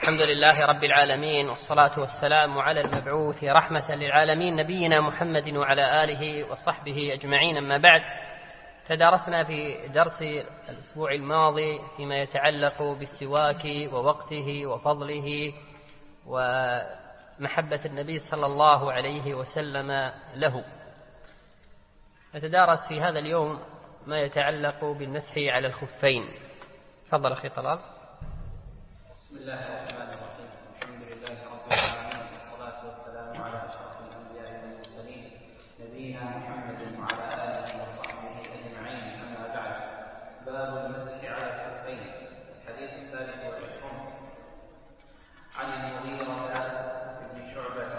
الحمد لله رب العالمين، والصلاة والسلام على المبعوث رحمة للعالمين نبينا محمد وعلى آله وصحبه أجمعين. أما بعد، تدارسنا في درس الأسبوع الماضي فيما يتعلق بالسواك ووقته وفضله ومحبة النبي صلى الله عليه وسلم له. نتدارس في هذا اليوم ما يتعلق بالمسح على الخفين. تفضل أخي طلال. بسم الله الرحمن الرحيم. الحمد لله رب العالمين، والصلاة والسلام على أشرف الأنبياء والمرسلين نبينا محمد وعلى آله وصحبه أجمعين. أما بعد، باب المسح على الخفين. الحديث الثالث والعشرون عن المغيرة بن شعبة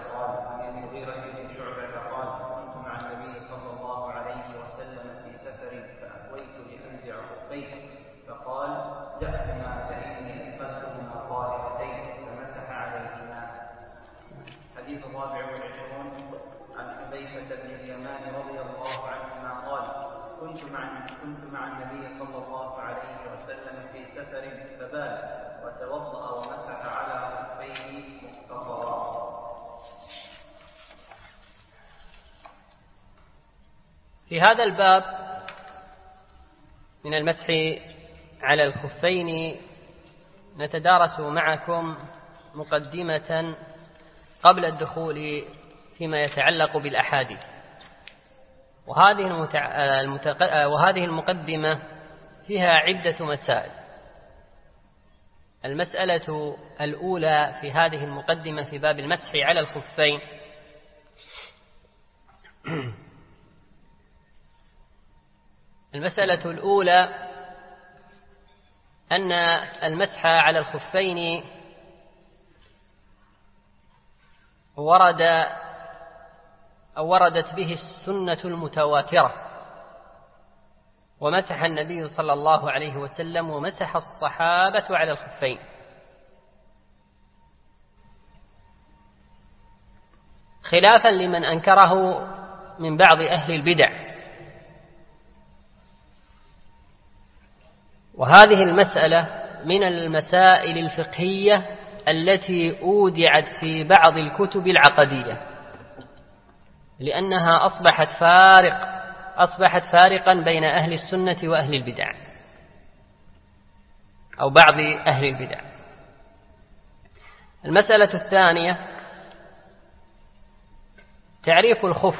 قال: كنت مع النبي صلى الله عليه وسلم في سفر فأهويت لأنزع خفيه فقال: دعهما فإني أدخلهما طاهرتين، فمسح عليهما. حديث الرابع والعشرون عن حذيفة بن اليمان رضي الله عنهما قال: كنت مع النبي صلى الله عليه وسلم في سفر فبال وتوضأ ومسح على خفيه مختصرا. في هذا الباب من المسح على الخفين نتدارس معكم مقدمة قبل الدخول فيما يتعلق بالأحاديث، وهذه المقدمة فيها عدة مسائل. المسألة الأولى في هذه المقدمة في باب المسح على الخفين المسألة الأولى أن المسح على الخفين وردت به السنة المتواترة، ومسح النبي صلى الله عليه وسلم ومسح الصحابة على الخفين، خلافا لمن أنكره من بعض أهل البدع. وهذه المسألة من المسائل الفقهية التي أودعت في بعض الكتب العقدية، لأنها أصبحت فارقا بين أهل السنة وأهل البدع أو بعض أهل البدع. المسألة الثانية تعريف الخف.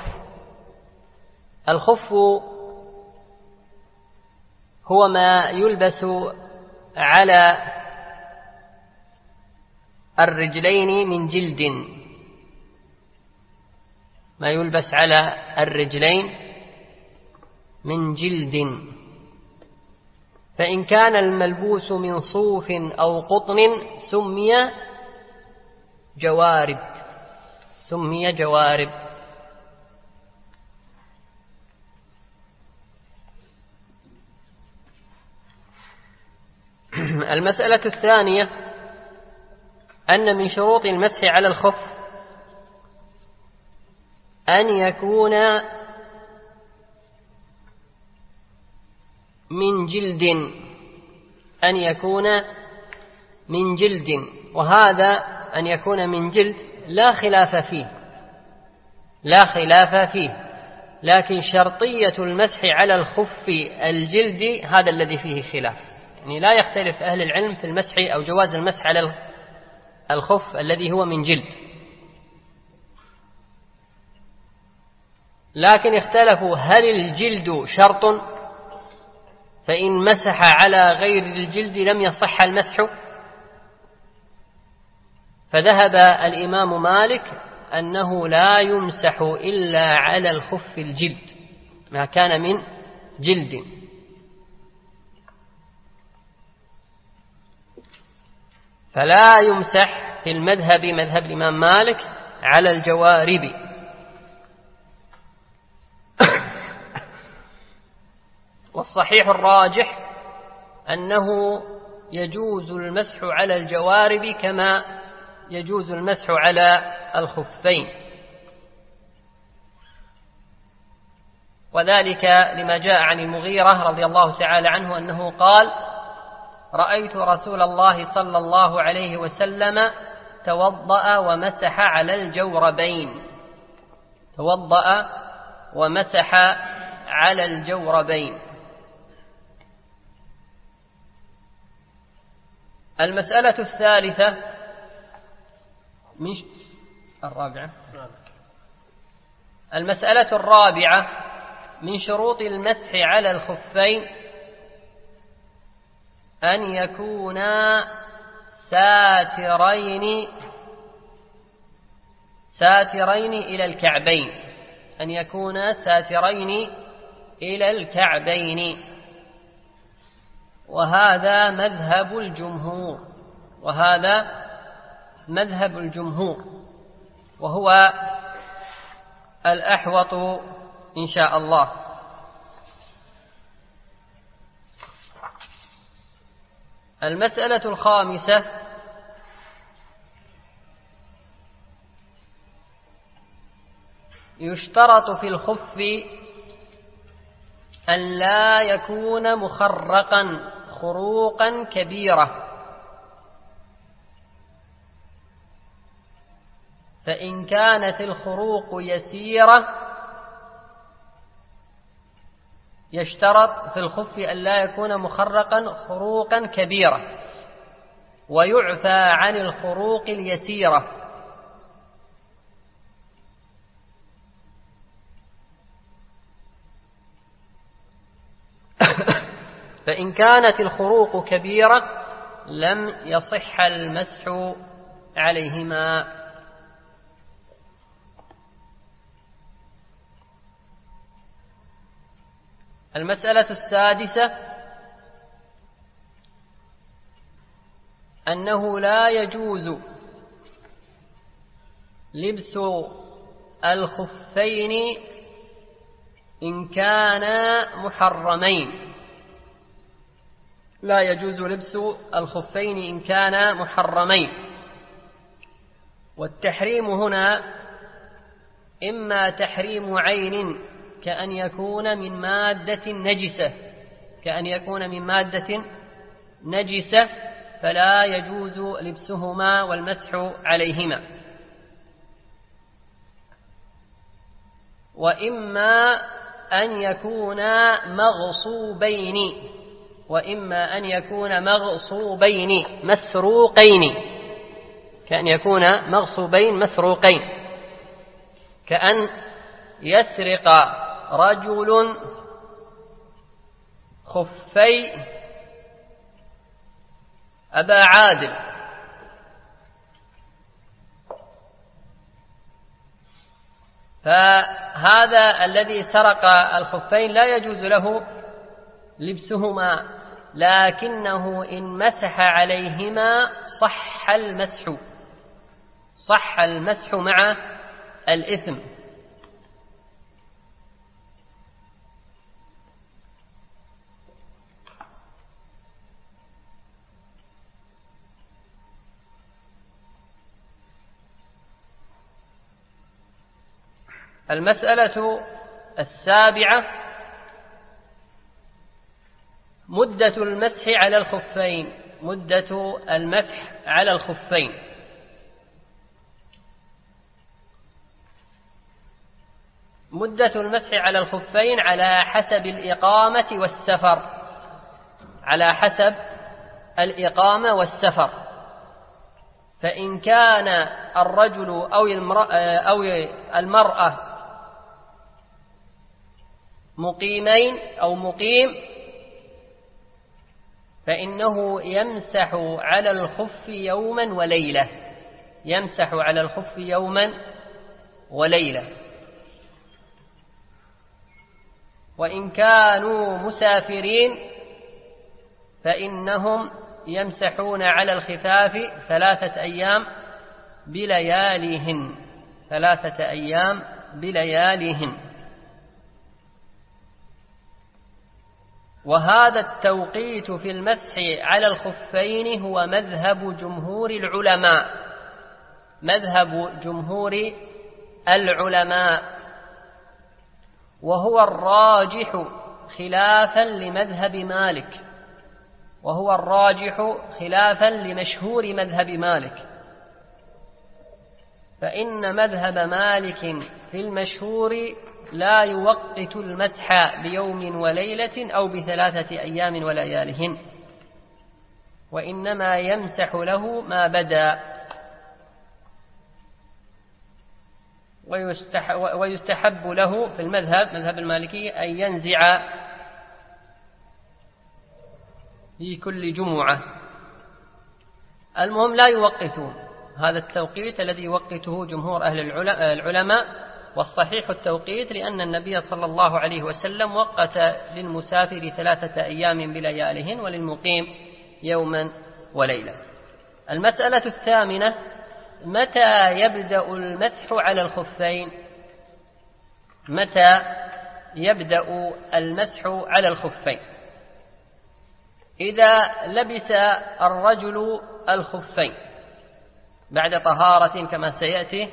الخف هو ما يلبس على الرجلين من جلد، ما يلبس على الرجلين من جلد، فإن كان الملبوس من صوف أو قطن سمي جوارب. المسألة الثانية أن من شروط المسح على الخف أن يكون من جلد، وهذا أن يكون من جلد لا خلاف فيه، لكن شرطية المسح على الخف الجلد هذا الذي فيه خلاف. يعني لا يختلف أهل العلم في المسح أو جواز المسح على الخف الذي هو من جلد، لكن اختلفوا هل الجلد شرط، فإن مسح على غير الجلد لم يصح المسح. فذهب الإمام مالك أنه لا يمسح إلا على الخف الجلد ما كان من جلد، فلا يمسح في المذهب مذهب الإمام مالك على الجوارب. والصحيح الراجح أنه يجوز المسح على الجوارب كما يجوز المسح على الخفين، وذلك لما جاء عن المغيرة رضي الله تعالى عنه أنه قال: رأيت رسول الله صلى الله عليه وسلم توضأ ومسح على الجوربين. توضأ ومسح على الجوربين. المسألة الثالثة المسألة الرابعة من شروط المسح على الخفين أن يكونا ساترين إلى الكعبين. أن يكونا ساترين إلى الكعبين، وهذا مذهب الجمهور. وهو الأحوط إن شاء الله. المسألة الخامسة يشترط في الخف أن لا يكون مخرقا خروقا كبيرة، فإن كانت الخروق يسيرة يشترط في الخف أن لا يكون مخرقا خروقا كبيرة، ويعفى عن الخروق اليسيرة. فإن كانت الخروق كبيرة لم يصح المسح عليهما. المسألة السادسة أنه لا يجوز لبس الخفين إن كانا محرمين. لا يجوز لبس الخفين إن كانا محرمين. والتحريم هنا إما تحريم عين كأن يكون من مادة نجسة فلا يجوز لبسهما والمسح عليهما، وإما أن يكونا مغصوبين مسروقين، كأن يكون مغصوبين مسروقين، كأن يسرق رجل خفي أبا عادل فهذا الذي سرق الخفين لا يجوز له لبسهما، لكنه إن مسح عليهما صح المسح مع الإثم. المسألة السابعة مدة المسح على الخفين. مدة المسح على الخفين على حسب الإقامة والسفر. فإن كان الرجل أو المرأة مقيمين أو مقيم فإنه يمسح على الخف يوما وليلة. وإن كانوا مسافرين فإنهم يمسحون على الخفاف 3 أيام بلياليهن. وهذا التوقيت في المسح على الخفين هو مذهب جمهور العلماء، وهو الراجح خلافا لمذهب مالك، وهو الراجح خلافا لمشهور مذهب مالك، فإن مذهب مالك في المشهور لا يوقت المسح بيوم وليلة أو ب3 أيام وليالهن، وإنما يمسح له ما بدا، ويستحب له في مذهب المالكي أن ينزع في كل جمعة. المهم لا يوقتون هذا التوقيت الذي يوقته جمهور أهل العلماء، والصحيح التوقيت لأن النبي صلى الله عليه وسلم وقت للمسافر 3 أيام بليالهن وللمقيم يوما وليلة. المسألة الثامنة: متى يبدأ المسح على الخفين؟ متى يبدأ المسح على الخفين؟ إذا لبس الرجل الخفين بعد طهارة كما سيأتي،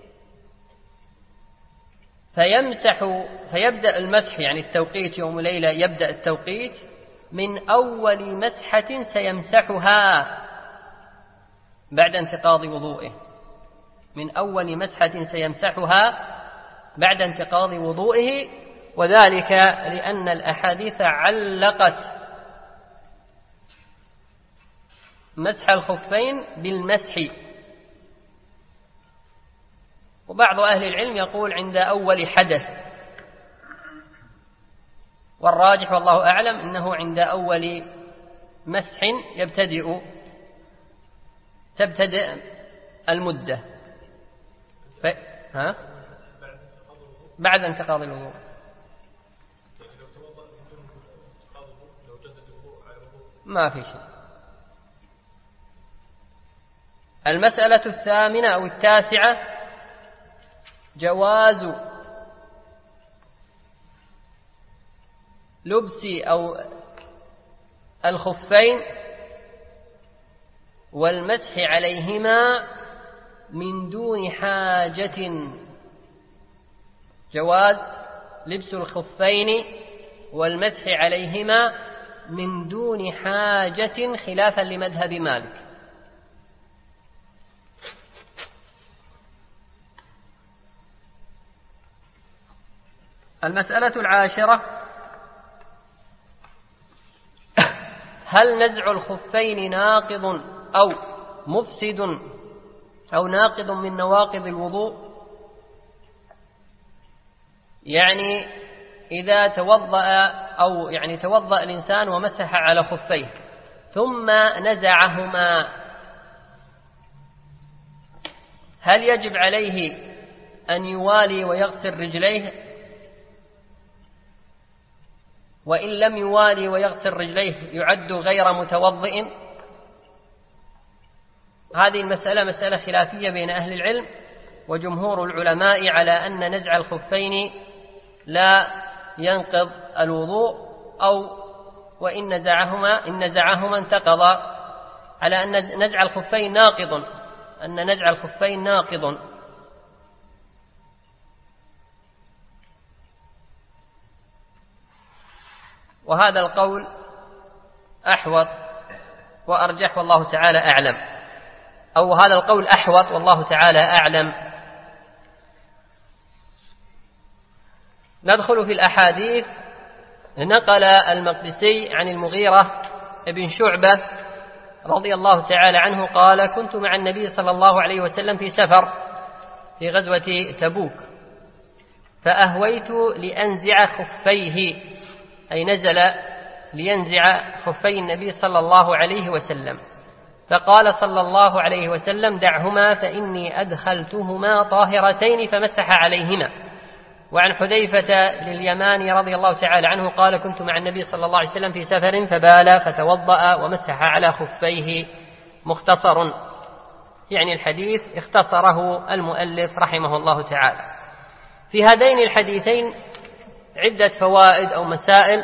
فيبدأ المسح، يعني التوقيت يوم ليلة يبدأ التوقيت من أول مسحة سيمسحها بعد انتقاض وضوئه، من أول مسحة سيمسحها بعد انتقاض وضوئه، وذلك لأن الأحاديث علقت مسح الخفين بالمسح، وبعض أهل العلم يقول عند أول حدث، والراجح والله أعلم أنه عند أول مسح تبتدئ المدة بعد انتقاض الوضوء. ما في شيء. المسألة الثامنة أو التاسعة: جواز لبس أو الخفين والمسح عليهما من دون حاجة. جواز لبس الخفين والمسح عليهما من دون حاجة خلافا لمذهب مالك. المسألة العاشرة: هل نزع الخفين ناقض أو مفسد أو ناقض من نواقض الوضوء؟ يعني إذا توضأ الإنسان ومسح على خفيه ثم نزعهما، هل يجب عليه أن يوالي ويغسل رجليه؟ وإن لم يوالي ويغسل رجليه يعد غير متوضئ؟ هذه المسألة مسألة خلافية بين أهل العلم، وجمهور العلماء على أن نزع الخفين لا ينقض الوضوء، أو وإن نزعهما انتقض، على أن نزع الخفين ناقض، وهذا القول أحوط وأرجح والله تعالى أعلم، أو هذا القول أحوط والله تعالى أعلم. ندخل في الأحاديث. نقل المقدسي عن المغيرة بن شعبة رضي الله تعالى عنه قال: كنت مع النبي صلى الله عليه وسلم في سفر في غزوة تبوك، فأهويت لأنزع خفيه، أي نزل لينزع خفي النبي صلى الله عليه وسلم، فقال صلى الله عليه وسلم: دعهما فإني أدخلتهما طاهرتين، فمسح عليهما. وعن حذيفة لليماني رضي الله تعالى عنه قال: كنت مع النبي صلى الله عليه وسلم في سفر فبال فتوضأ ومسح على خفيه. مختصر، يعني الحديث اختصره المؤلف رحمه الله تعالى. في هذين الحديثين عدة فوائد أو مسائل.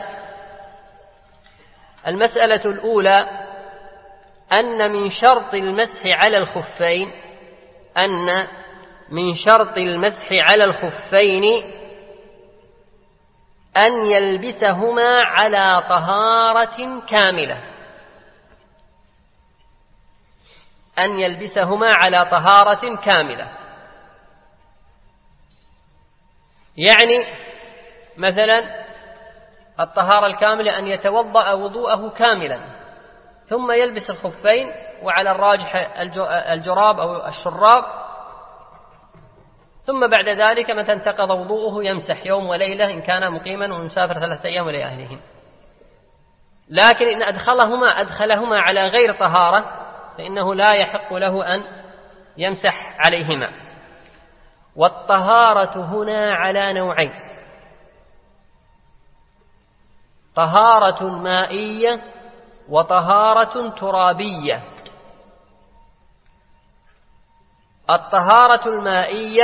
المسألة الأولى: أن من شرط المسح على الخفين أن يلبسهما على طهارة كاملة، أن يلبسهما على طهارة كاملة. يعني مثلا الطهارة الكاملة أن يتوضأ وضوءه كاملا ثم يلبس الخفين، وعلى الراجح الجراب أو الشراب، ثم بعد ذلك متى انتقض وضوءه يمسح يوم وليلة إن كان مقيما ومسافر 3 أيام ولأهلهم. لكن إن أدخلهما على غير طهارة فإنه لا يحق له أن يمسح عليهما. والطهارة هنا على نوعين: طهارة مائية وطهارة ترابية. الطهارة المائية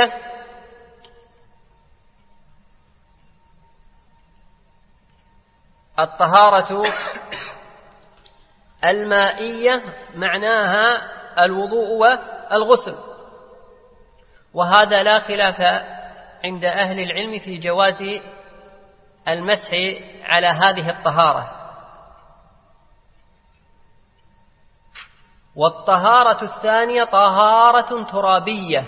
معناها الوضوء والغسل، وهذا لا خلاف عند أهل العلم في جواز المسح على هذه الطهارة. والطهارة الثانية طهارة ترابية،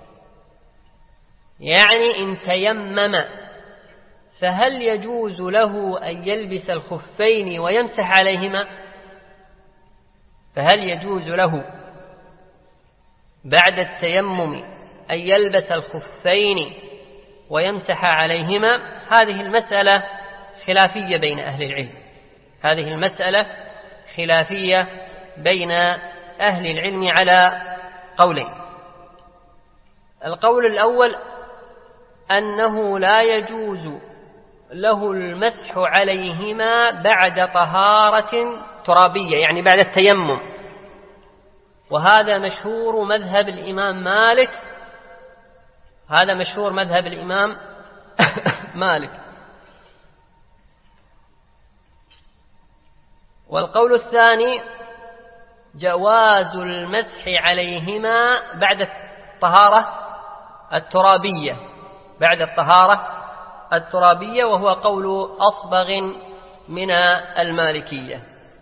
يعني إن تيمم فهل يجوز له أن يلبس الخفين ويمسح عليهما؟ فهل يجوز له بعد التيمم أن يلبس الخفين ويمسح عليهما؟ هذه المسألة خلافية بين أهل العلم، هذه المسألة خلافية بين أهل العلم على قولين. القول الأول أنه لا يجوز له المسح عليهما بعد طهارة ترابية، يعني بعد التيمم، وهذا مشهور مذهب الإمام مالك، هذا مشهور مذهب الإمام مالك. والقول الثاني جواز المسح عليهما بعد الطهارة الترابية، بعد الطهارة الترابية، وهو قول أصبغ من المالكية.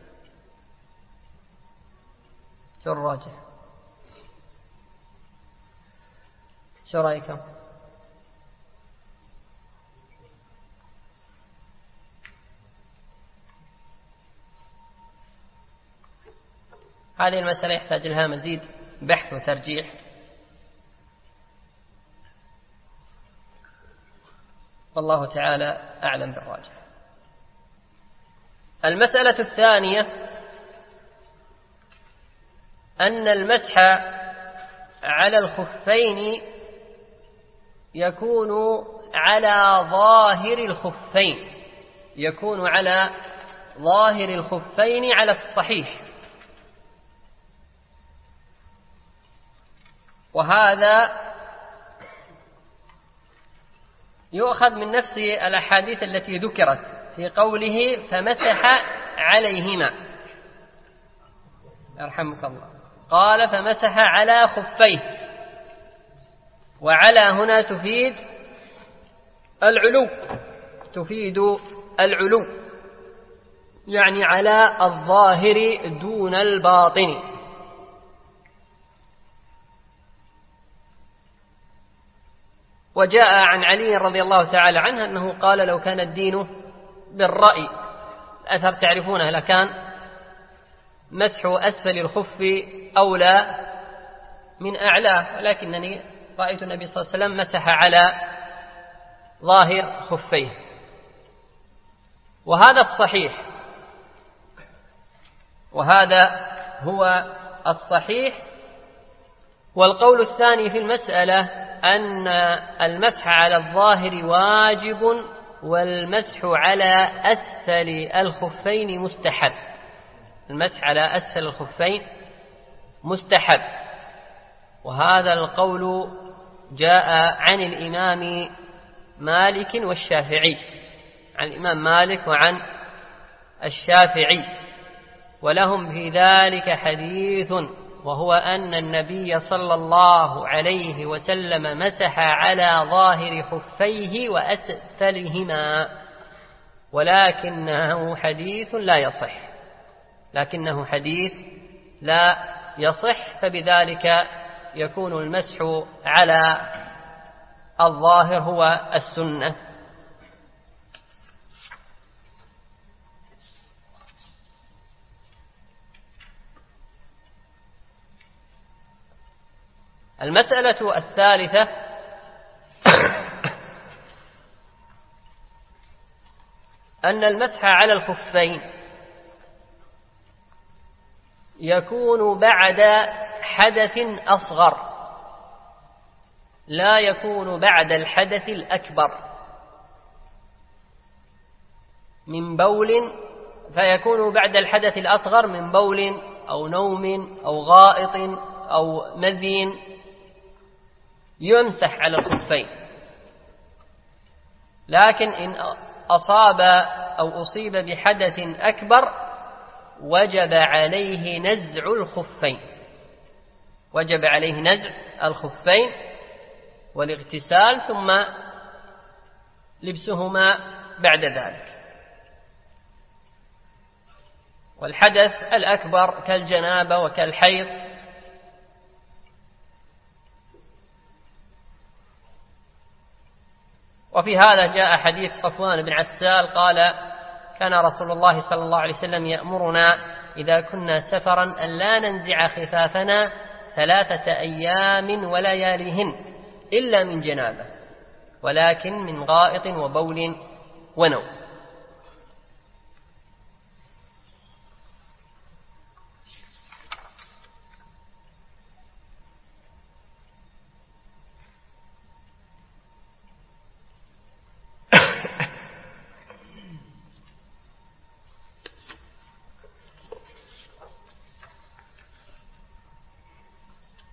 شو الراجح؟ شو رأيكم؟ هذه المسألة يحتاج لها مزيد بحث وترجيح، والله تعالى أعلم بالراجح. المسألة الثانية أن المسح على الخفين يكون على ظاهر الخفين، يكون على ظاهر الخفين على الصحيح، وهذا يؤخذ من نفس الأحاديث التي ذكرت في قوله فمسح عليهما، يرحمك الله، قال فمسح على خفيه، وعلى هنا تفيد العلو، تفيد العلو، يعني على الظاهر دون الباطن. وجاء عن علي رضي الله تعالى عنه أنه قال لو كان الدين بالرأي، الأثر تعرفونه، لكان مسح أسفل الخف أولى من أعلاه، ولكنني رأيت النبي صلى الله عليه وسلم مسح على ظاهر خفيه، وهذا الصحيح، وهذا هو الصحيح. والقول الثاني في المسألة أن المسح على الظاهر واجب، والمسح على أسفل الخفين مستحب، المسح على أسفل الخفين مستحب. وهذا القول جاء عن الإمام مالك والشافعي، عن الإمام مالك وعن الشافعي، ولهم في ذلك حديث، وهو أن النبي صلى الله عليه وسلم مسح على ظاهر خفيه وأسفلهما، ولكنه حديث لا يصح، لكنه حديث لا يصح فبذلك يكون المسح على الظاهر هو السنة. المسألة الثالثة أن المسح على الخفين يكون بعد حدث أصغر، لا يكون بعد الحدث الأكبر من بول، فيكون بعد الحدث الأصغر من بول أو نوم أو غائط أو مذي يمسح على الخفين. لكن إن أصاب أو أصيب بحدث أكبر وجب عليه نزع الخفين، وجب عليه نزع الخفين والاغتسال ثم لبسهما بعد ذلك. والحدث الأكبر كالجنابة وكالحيض وفي هذا جاء حديث صفوان بن عسال قال: كان رسول الله صلى الله عليه وسلم يأمرنا إذا كنا سفرا أن لا ننزع خفافنا 3 أيام ولياليهن إلا من جنابة، ولكن من غائط وبول ونوم.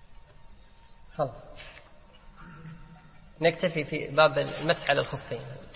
نكتفي في باب المسح على الخفين.